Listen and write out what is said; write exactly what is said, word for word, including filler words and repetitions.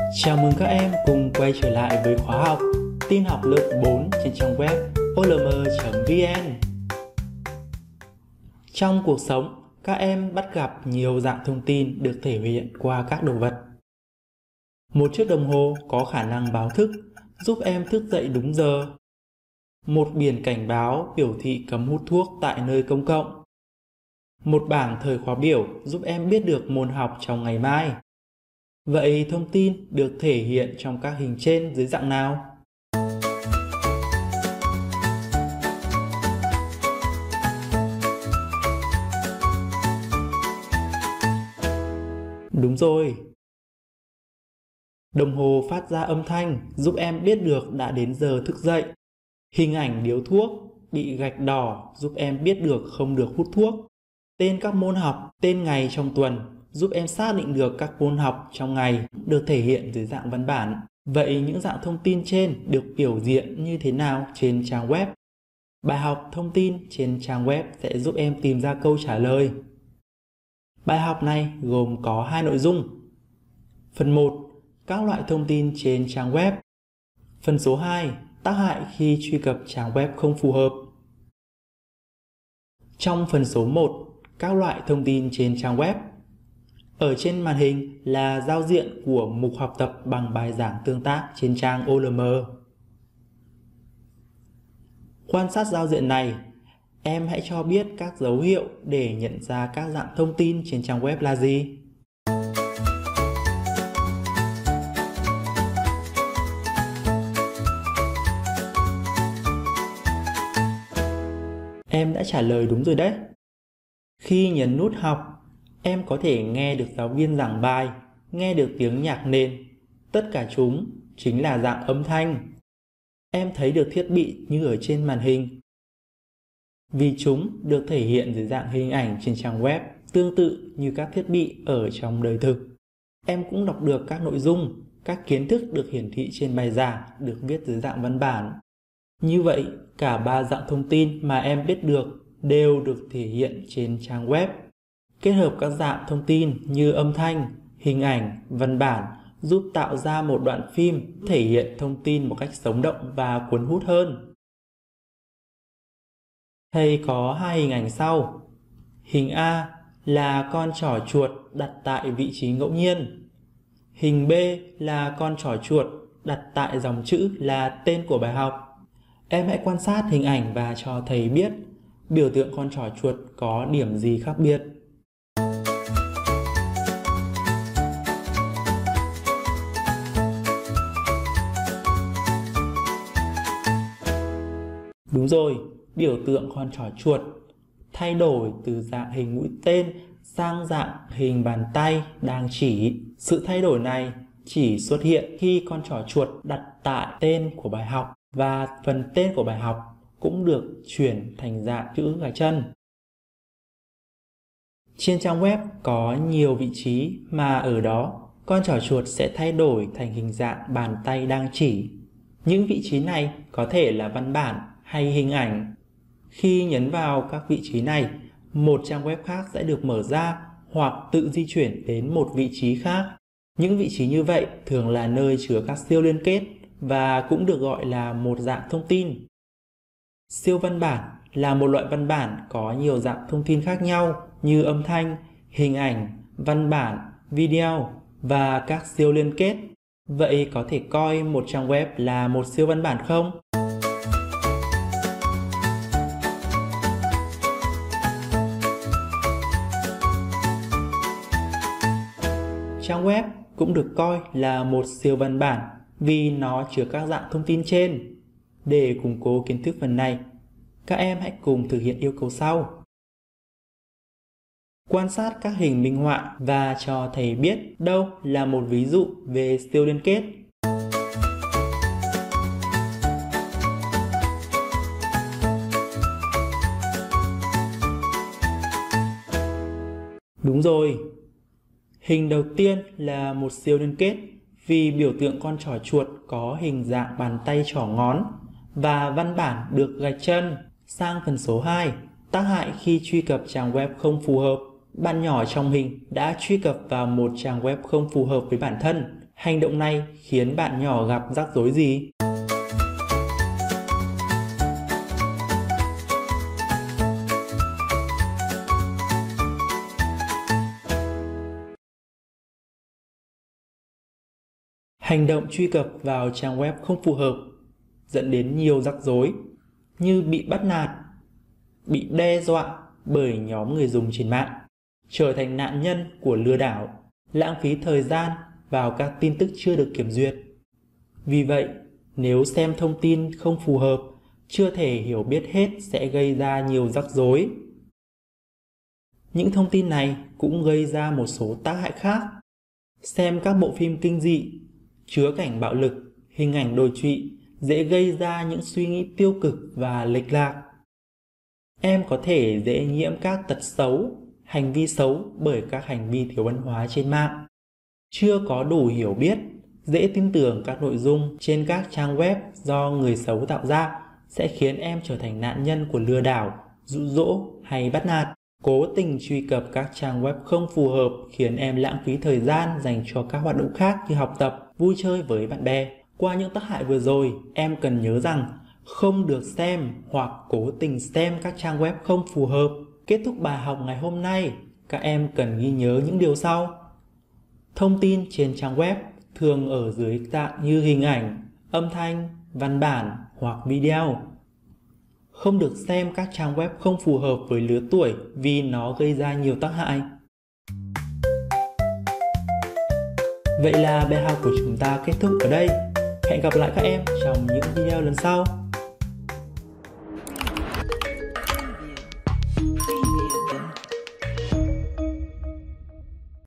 Chào mừng các em cùng quay trở lại với khóa học Tin học lớp bốn trên trang web o l m chấm v n. Trong cuộc sống, các em bắt gặp nhiều dạng thông tin được thể hiện qua các đồ vật. Một chiếc đồng hồ có khả năng báo thức, giúp em thức dậy đúng giờ. Một biển cảnh báo biểu thị cấm hút thuốc tại nơi công cộng. Một bảng thời khóa biểu giúp em biết được môn học trong ngày mai. Vậy thông tin được thể hiện trong các hình trên dưới dạng nào? Đúng rồi. Đồng hồ phát ra âm thanh giúp em biết được đã đến giờ thức dậy. Hình ảnh điếu thuốc bị gạch đỏ giúp em biết được không được hút thuốc. Tên các môn học, tên ngày trong tuần giúp em xác định được các môn học trong ngày được thể hiện dưới dạng văn bản. Vậy những dạng thông tin trên được biểu diễn như thế nào trên trang web? Bài học thông tin trên trang web sẽ giúp em tìm ra câu trả lời. Bài học này gồm có hai nội dung. Phần một, các loại thông tin trên trang web. Phần số hai, tác hại khi truy cập trang web không phù hợp. Trong phần số một, các loại thông tin trên trang web. Ở trên màn hình là giao diện của mục học tập bằng bài giảng tương tác trên trang o l m. Quan sát giao diện này, em hãy cho biết các dấu hiệu để nhận ra các dạng thông tin trên trang web là gì. Em đã trả lời đúng rồi đấy. Khi nhấn nút học, em có thể nghe được giáo viên giảng bài, nghe được tiếng nhạc nền. Tất cả chúng chính là dạng âm thanh. Em thấy được thiết bị như ở trên màn hình, vì chúng được thể hiện dưới dạng hình ảnh trên trang web, tương tự như các thiết bị ở trong đời thực. Em cũng đọc được các nội dung, các kiến thức được hiển thị trên bài giảng được viết dưới dạng văn bản. Như vậy, cả ba dạng thông tin mà em biết được đều được thể hiện trên trang web. Kết hợp các dạng thông tin như âm thanh, hình ảnh, văn bản giúp tạo ra một đoạn phim thể hiện thông tin một cách sống động và cuốn hút hơn. Thầy có hai hình ảnh sau. Hình A là con trỏ chuột đặt tại vị trí ngẫu nhiên. Hình B là con trỏ chuột đặt tại dòng chữ là tên của bài học. Em hãy quan sát hình ảnh và cho thầy biết biểu tượng con trỏ chuột có điểm gì khác biệt. Đúng rồi, biểu tượng con trỏ chuột thay đổi từ dạng hình mũi tên sang dạng hình bàn tay đang chỉ. Sự thay đổi này chỉ xuất hiện khi con trỏ chuột đặt tại tên của bài học và phần tên của bài học cũng được chuyển thành dạng chữ gạch chân. Trên trang web có nhiều vị trí mà ở đó con trỏ chuột sẽ thay đổi thành hình dạng bàn tay đang chỉ. Những vị trí này có thể là văn bản hay hình ảnh. Khi nhấn vào các vị trí này, một trang web khác sẽ được mở ra hoặc tự di chuyển đến một vị trí khác. Những vị trí như vậy thường là nơi chứa các siêu liên kết và cũng được gọi là một dạng thông tin. Siêu văn bản là một loại văn bản có nhiều dạng thông tin khác nhau như âm thanh, hình ảnh, văn bản, video và các siêu liên kết. Vậy có thể coi một trang web là một siêu văn bản không? Trang web cũng được coi là một siêu văn bản vì nó chứa các dạng thông tin trên. Để củng cố kiến thức phần này, các em hãy cùng thực hiện yêu cầu sau. Quan sát các hình minh họa và cho thầy biết đâu là một ví dụ về siêu liên kết. Đúng rồi. Hình đầu tiên là một siêu liên kết vì biểu tượng con trỏ chuột có hình dạng bàn tay trỏ ngón và văn bản được gạch chân. Sang phần số hai, tác hại khi truy cập trang web không phù hợp. Bạn nhỏ trong hình đã truy cập vào một trang web không phù hợp với bản thân. Hành động này khiến bạn nhỏ gặp rắc rối gì? Hành động truy cập vào trang web không phù hợp dẫn đến nhiều rắc rối như bị bắt nạt, bị đe dọa bởi nhóm người dùng trên mạng, trở thành nạn nhân của lừa đảo, lãng phí thời gian vào các tin tức chưa được kiểm duyệt. Vì vậy, nếu xem thông tin không phù hợp, chưa thể hiểu biết hết sẽ gây ra nhiều rắc rối. Những thông tin này cũng gây ra một số tác hại khác. Xem các bộ phim kinh dị, chứa cảnh bạo lực, hình ảnh đồi trụy dễ gây ra những suy nghĩ tiêu cực và lệch lạc. Em có thể dễ nhiễm các tật xấu, hành vi xấu bởi các hành vi thiếu văn hóa trên mạng. Chưa có đủ hiểu biết, dễ tin tưởng các nội dung trên các trang web do người xấu tạo ra sẽ khiến em trở thành nạn nhân của lừa đảo, dụ dỗ hay bắt nạt. Cố tình truy cập các trang web không phù hợp khiến em lãng phí thời gian dành cho các hoạt động khác như học tập, vui chơi với bạn bè. Qua những tác hại vừa rồi, em cần nhớ rằng không được xem hoặc cố tình xem các trang web không phù hợp. Kết thúc bài học ngày hôm nay, các em cần ghi nhớ những điều sau. Thông tin trên trang web thường ở dưới dạng như hình ảnh, âm thanh, văn bản hoặc video. Không được xem các trang web không phù hợp với lứa tuổi vì nó gây ra nhiều tác hại. Vậy là bài học của chúng ta kết thúc ở đây. Hẹn gặp lại các em trong những video lần sau.